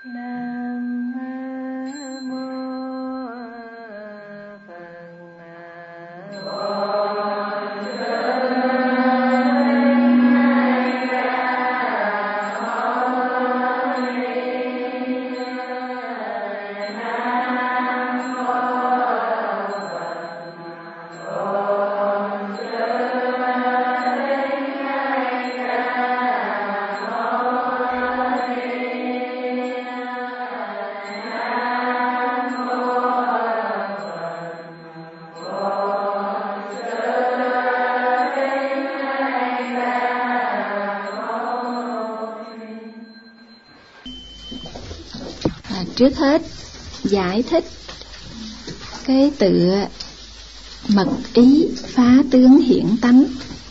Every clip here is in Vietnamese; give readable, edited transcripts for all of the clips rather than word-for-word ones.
Trước hết giải thích cái tựa mật ý phá tướng hiển tánh.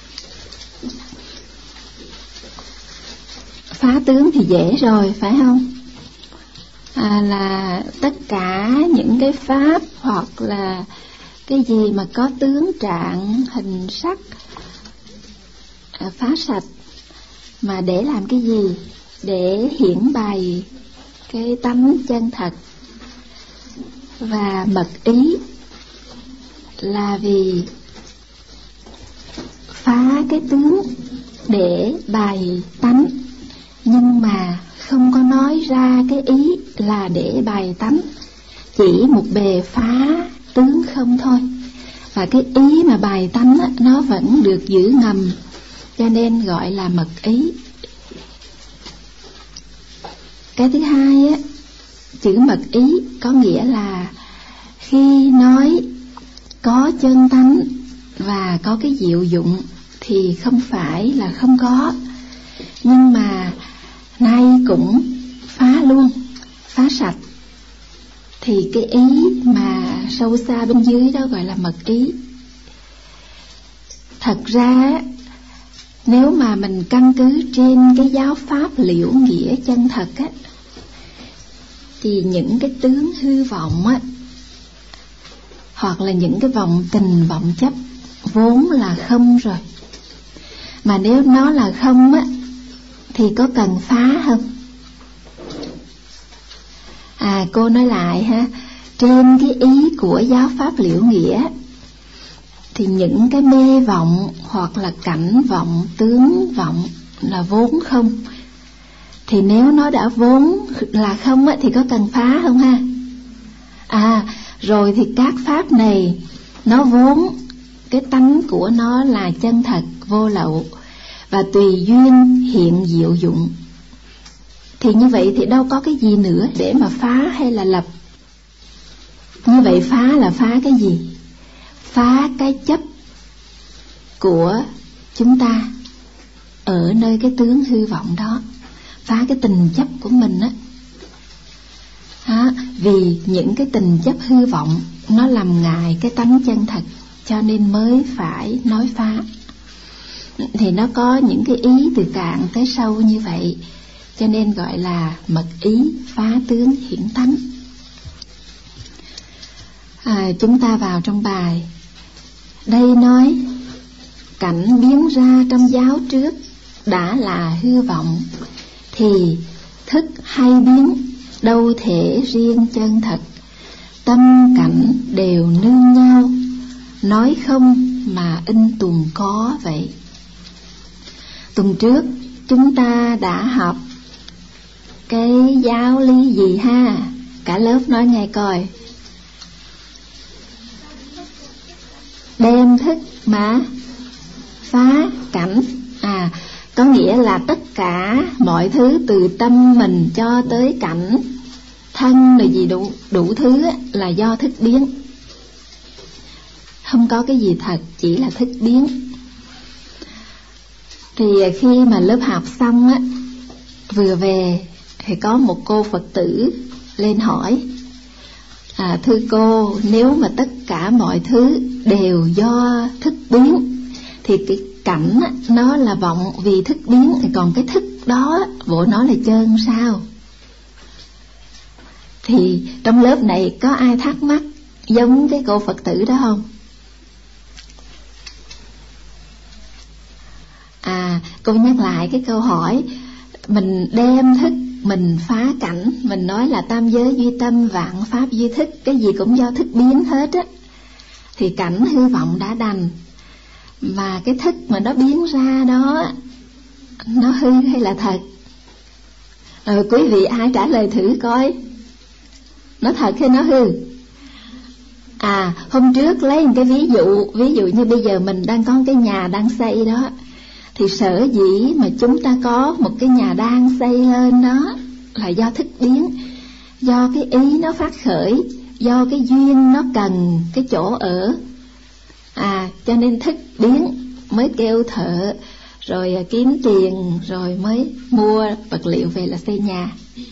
Phá tướng thì dễ rồi phải không? Là tất cả những cái pháp hoặc là cái gì mà có tướng trạng hình sắc phá sạch. Mà để làm cái gì? Để hiển bày cái tánh chân thật. Và mật ý là vì phá cái tướng để bày tánh, nhưng mà không có nói ra cái ý là để bày tánh, chỉ một bề phá tướng không thôi. Và cái ý mà bày tánh á, nó vẫn được giữ ngầm, cho nên gọi là mật ý. Cái thứ hai á, chữ mật ý có nghĩa là khi nói có chân tánh và có cái diệu dụng thì không phải là không có, nhưng mà nay cũng phá luôn, phá sạch. Thì cái ý mà sâu xa bên dưới đó gọi là mật ý. Thật ra nếu mà mình căn cứ trên cái giáo pháp liễu nghĩa chân thật á, thì những cái tướng hư vọng á, hoặc là những cái vọng tình vọng chấp vốn là không rồi. Mà nếu nó là không á, thì có cần phá không? Cô nói lại ha, trên cái ý của giáo pháp liễu nghĩa thì những cái mê vọng hoặc là cảnh vọng, tướng vọng là vốn không. Thì nếu nó đã vốn là không á, thì có cần phá không ha? Rồi thì các pháp này nó vốn cái tánh của nó là chân thật vô lậu và tùy duyên hiện diệu dụng. Thì như vậy thì đâu có cái gì nữa để mà phá hay là lập. Như vậy phá là phá cái gì? Phá cái chấp của chúng ta ở nơi cái tướng hư vọng đó, phá cái tình chấp của mình á. Vì những cái tình chấp hư vọng nó làm ngại cái tánh chân thật, cho nên mới phải nói phá. Thì nó có những cái ý từ cạn tới sâu như vậy, cho nên gọi là mật ý phá tướng hiển tánh. Chúng ta vào trong bài. Đây nói cảnh biến ra trong giáo trước đã là hư vọng, thì thức hay biến đâu thể riêng chân thật. Tâm cảnh đều nương nhau, nói không mà in tuần có vậy. Tuần trước chúng ta đã học cái giáo lý gì ha? Cả lớp nói nghe coi. Đem thức mà phá cảnh. Có nghĩa là tất cả mọi thứ từ tâm mình cho tới cảnh thân là gì đủ thứ là do thức biến. Không có cái gì thật, chỉ là thức biến. Thì khi mà lớp học xong á, vừa về thì có một cô Phật tử lên hỏi: thưa cô, nếu mà tất cả mọi thứ đều do thức biến thì cái cảnh á, nó là vọng vì thức biến, còn cái thức đó bộ nó là chân sao? Thì trong lớp này có ai thắc mắc giống cái cô Phật tử đó không? Cô nhắc lại cái câu hỏi. Mình đem thức mình phá cảnh, mình nói là tam giới duy tâm, vạn pháp duy thức, cái gì cũng do thức biến hết á, thì cảnh hư vọng đã đành. Mà cái thức mà nó biến ra đó, nó hư hay là thật? Rồi quý vị ai trả lời thử coi, nó thật hay nó hư? Hôm trước lấy một cái ví dụ như bây giờ mình đang có cái nhà đang xây đó, thì sở dĩ mà chúng ta có một cái nhà đang xây lên đó là do thức biến, do cái ý nó phát khởi, do cái duyên nó cần cái chỗ ở. Cho nên thức biến mới kêu thợ, rồi kiếm tiền, rồi mới mua vật liệu về là xây nhà.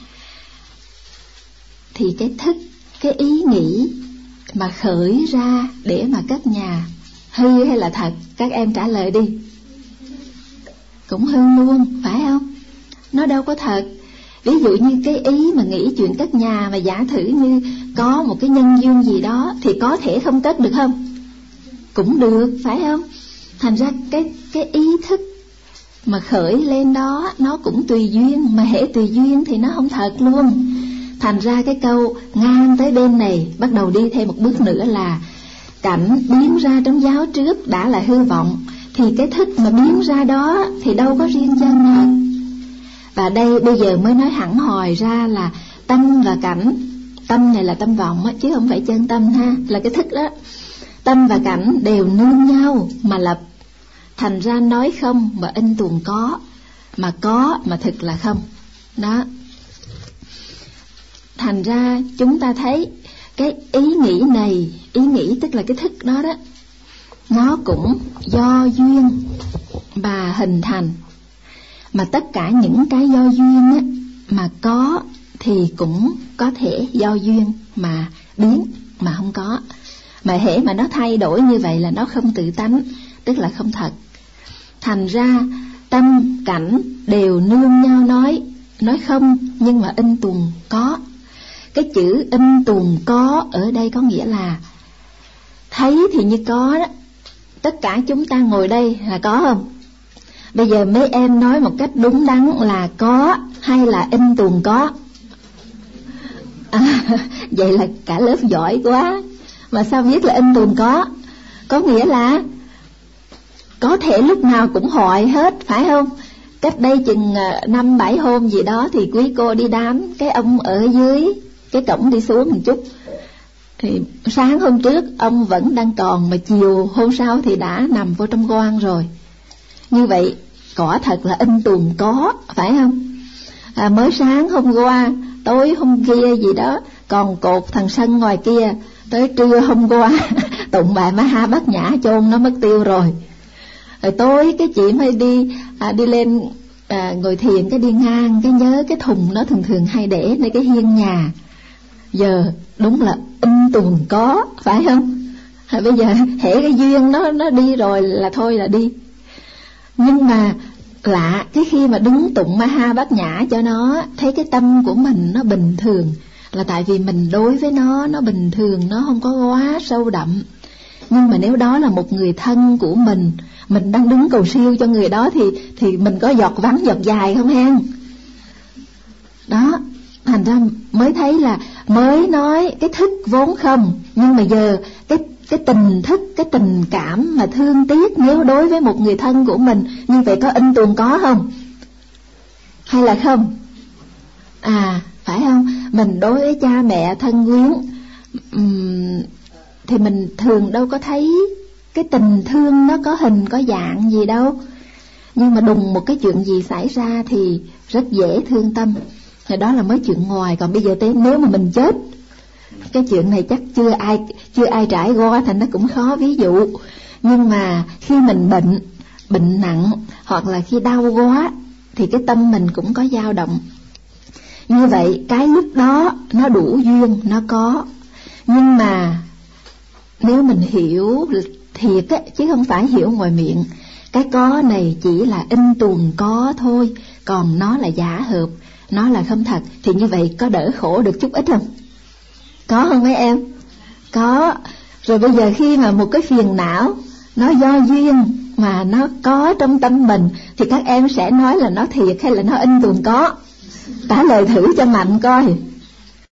Thì cái thức, cái ý nghĩ mà khởi ra để mà cất nhà, hư hay là thật? Các em trả lời đi. Cũng hư luôn, phải không? Nó đâu có thật. Ví dụ như cái ý mà nghĩ chuyện cất nhà, mà giả thử như có một cái nhân duyên gì đó thì có thể không cất được không? Cũng được, phải không? Thành ra cái ý thức mà khởi lên đó nó cũng tùy duyên, mà hễ tùy duyên thì nó không thật luôn. Thành ra cái câu ngang tới bên này bắt đầu đi thêm một bước nữa là cảnh biến ra trong giáo trước đã là hư vọng, thì cái thức mà biến ra đó thì đâu có riêng chân thật. Và đây bây giờ mới nói hẳn hòi ra là tâm và cảnh. Tâm này là tâm vọng á, chứ không phải chân tâm ha, là cái thức đó. Tâm và cảnh đều nương nhau mà lập. Thành ra nói không mà in tuồng có, mà có mà thực là không. Đó. Thành ra chúng ta thấy cái ý nghĩ này, ý nghĩ tức là cái thức đó đó, nó cũng do duyên mà hình thành. Mà tất cả những cái do duyên á, mà có thì cũng có thể do duyên mà biến, mà không có. Mà hễ mà nó thay đổi như vậy là nó không tự tánh, tức là không thật. Thành ra tâm cảnh đều nương nhau nói không, nhưng mà in tuồng có. Cái chữ in tuồng có ở đây có nghĩa là thấy thì như có đó. Tất cả chúng ta ngồi đây là có không? Bây giờ mấy em nói một cách đúng đắn là có hay là in tuồng có? Vậy là cả lớp giỏi quá. Mà sao biết là in tuồng có? Có nghĩa là có thể lúc nào cũng hội hết, phải không? Cách đây chừng 5-7 hôm gì đó thì quý cô đi đám, cái ông ở dưới cái cổng đi xuống một chút, thì sáng hôm trước ông vẫn đang còn, mà chiều hôm sau thì đã nằm vô trong quan rồi. Như vậy quả thật là in tuồng có, phải không? Mới sáng hôm qua, tối hôm kia gì đó còn cột thằng Sân ngoài kia, tới trưa hôm qua tụng bài Ma Ha Bát Nhã chôn nó mất tiêu rồi. Rồi tối cái chị mới đi lên ngồi thiền, cái đi ngang cái nhớ cái thùng nó thường hay để nơi cái hiên nhà. Giờ đúng là in tuồng có, phải không? Bây giờ hễ cái duyên nó đi rồi là thôi là đi. Nhưng mà lạ, cái khi mà đứng tụng Ma Ha Bát Nhã cho nó, thấy cái tâm của mình nó bình thường, là tại vì mình đối với nó bình thường, nó không có quá sâu đậm. Nhưng mà nếu đó là một người thân của mình đang đứng cầu siêu cho người đó thì mình có giọt vắng giọt dài không hen? Đó, thành ra mới thấy là mới nói cái thức vốn không, nhưng mà giờ cái tình thức, cái tình cảm mà thương tiếc nếu đối với một người thân của mình, như vậy có in tuồng có không? Hay là không? Phải không? Mình đối với cha mẹ thân quyến thì mình thường đâu có thấy cái tình thương nó có hình có dạng gì đâu. Nhưng mà đùng một cái chuyện gì xảy ra thì rất dễ thương tâm. Thì đó là mới chuyện ngoài. Còn bây giờ nếu mà mình chết, cái chuyện này chắc chưa ai trải qua, thành nó cũng khó ví dụ. Nhưng mà khi mình bệnh nặng hoặc là khi đau quá thì cái tâm mình cũng có dao động. Như vậy cái lúc đó nó đủ duyên, nó có. Nhưng mà nếu mình hiểu thiệt á, chứ không phải hiểu ngoài miệng, cái có này chỉ là in tuồng có thôi, còn nó là giả hợp, nó là không thật, thì như vậy có đỡ khổ được chút ít không? Có không mấy em? Có. Rồi bây giờ khi mà một cái phiền não nó do duyên mà nó có trong tâm mình, thì các em sẽ nói là nó thiệt hay là nó in tuồng có? Trả lời thử cho Mạnh coi.